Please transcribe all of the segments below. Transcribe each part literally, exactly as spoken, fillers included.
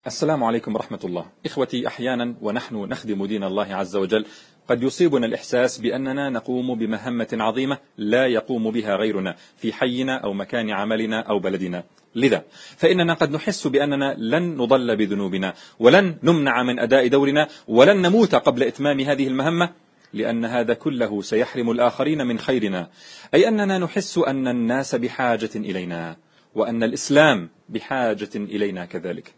السلام عليكم ورحمة الله. إخوتي، أحيانا ونحن نخدم دين الله عز وجل قد يصيبنا الإحساس بأننا نقوم بمهمة عظيمة لا يقوم بها غيرنا في حينا أو مكان عملنا أو بلدنا. لذا فإننا قد نحس بأننا لن نضل بذنوبنا ولن نمنع من أداء دورنا ولن نموت قبل إتمام هذه المهمة، لأن هذا كله سيحرم الآخرين من خيرنا، أي أننا نحس أن الناس بحاجة إلينا وأن الإسلام بحاجة إلينا كذلك.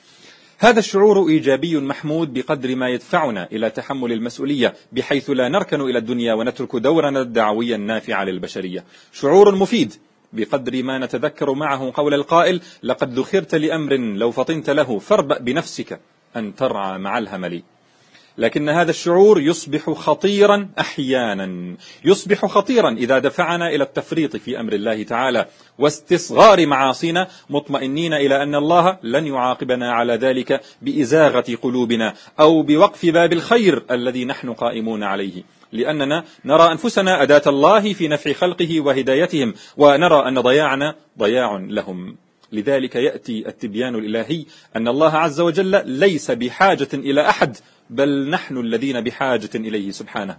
هذا الشعور إيجابي محمود بقدر ما يدفعنا إلى تحمل المسؤولية، بحيث لا نركن إلى الدنيا ونترك دورنا الدعوي النافع للبشرية. شعور مفيد بقدر ما نتذكر معه قول القائل: لقد ذخرت لأمر لو فطنت له فاربأ بنفسك أن ترعى مع الهمل. لكن هذا الشعور يصبح خطيرا أحيانا، يصبح خطيرا إذا دفعنا إلى التفريط في أمر الله تعالى واستصغار معاصينا، مطمئنين إلى أن الله لن يعاقبنا على ذلك بإزاغة قلوبنا أو بوقف باب الخير الذي نحن قائمون عليه، لأننا نرى أنفسنا أداة الله في نفع خلقه وهدايتهم، ونرى أن ضياعنا ضياع لهم. لذلك يأتي التبيان الإلهي أن الله عز وجل ليس بحاجة إلى أحد، بل نحن الذين بحاجة إليه سبحانه.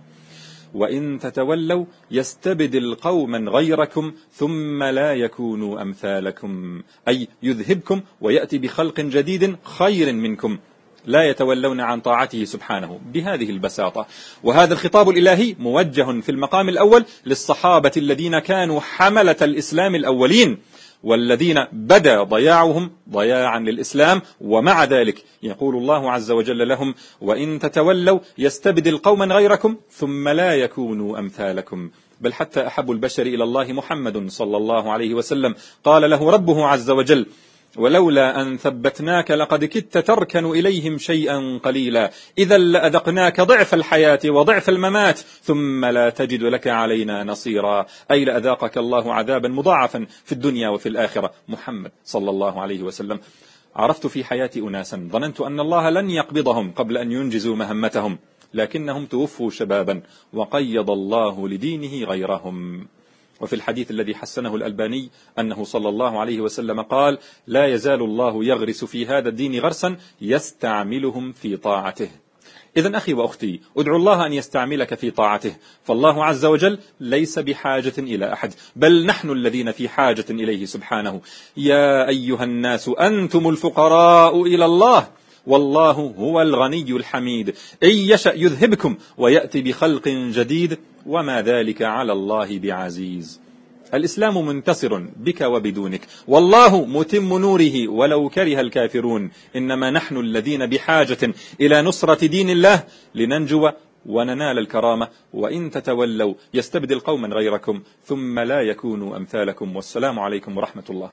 وإن تتولوا يستبدل قوما غيركم ثم لا يكونوا أمثالكم، أي يذهبكم ويأتي بخلق جديد خير منكم. لا يتولون عن طاعته سبحانه بهذه البساطة. وهذا الخطاب الإلهي موجه في المقام الأول للصحابة الذين كانوا حملة الإسلام الأولين، والذين بدا ضياعهم ضياعا للإسلام، ومع ذلك يقول الله عز وجل لهم: وإن تتولوا يستبدل قوما غيركم ثم لا يكونوا أمثالكم. بل حتى أحب البشر إلى الله محمد صلى الله عليه وسلم قال له ربه عز وجل: ولولا أن ثبتناك لقد كدت تركن إليهم شيئا قليلا إذا لأذقناك ضعف الحياة وضعف الممات ثم لا تجد لك علينا نصيرا، أي لأذاقك الله عذابا مضاعفا في الدنيا وفي الآخرة. محمد صلى الله عليه وسلم: عرفت في حياتي أناسا ظننت أن الله لن يقبضهم قبل أن ينجزوا مهمتهم، لكنهم توفوا شبابا وقيض الله لدينه غيرهم. وفي الحديث الذي حسنه الألباني أنه صلى الله عليه وسلم قال: لا يزال الله يغرس في هذا الدين غرسا يستعملهم في طاعته. إذن أخي وأختي، ادعو الله أن يستعملك في طاعته، فالله عز وجل ليس بحاجة إلى أحد، بل نحن الذين في حاجة إليه سبحانه. يا أيها الناس أنتم الفقراء إلى الله والله هو الغني الحميد، إن يشأ يذهبكم ويأتي بخلق جديد وما ذلك على الله بعزيز. الإسلام منتصر بك وبدونك، والله متم نوره ولو كره الكافرون. إنما نحن الذين بحاجة إلى نصرة دين الله لننجو وننال الكرامة. وإن تتولوا يستبدل قوما غيركم ثم لا يكونوا أمثالكم. والسلام عليكم ورحمة الله.